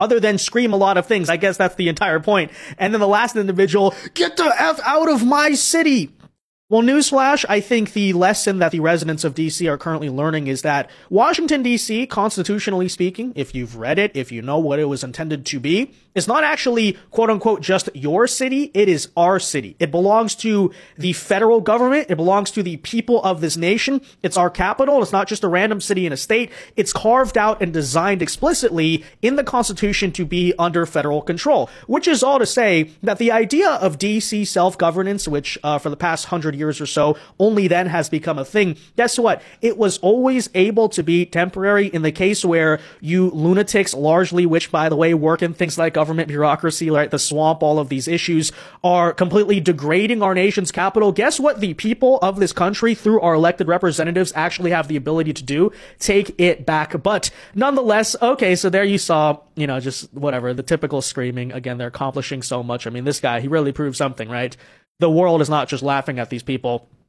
other than scream a lot of things. I guess that's the entire point. And then the last individual, get the F out of my city. Well, newsflash, I think the lesson that the residents of DC are currently learning is that Washington, DC, constitutionally speaking, if you've read it, if you know what it was intended to be, is not actually, quote unquote, just your city. It is our city. It belongs to the federal government. It belongs to the people of this nation. It's our capital. It's not just a random city in a state. It's carved out and designed explicitly in the Constitution to be under federal control, which is all to say that the idea of DC self-governance, which for the past 100 years or so, only then has become a thing. Guess what? It was always able to be temporary in the case where you lunatics, largely, which by the way, work in things like government bureaucracy, right? The swamp, all of these issues are completely degrading our nation's capital. Guess what? The people of this country, through our elected representatives, actually have the ability to do? Take it back. But nonetheless, okay, so there you saw, just whatever, the typical screaming. Again, they're accomplishing so much. I mean, this guy, he really proved something, right? The world is not just laughing at these people.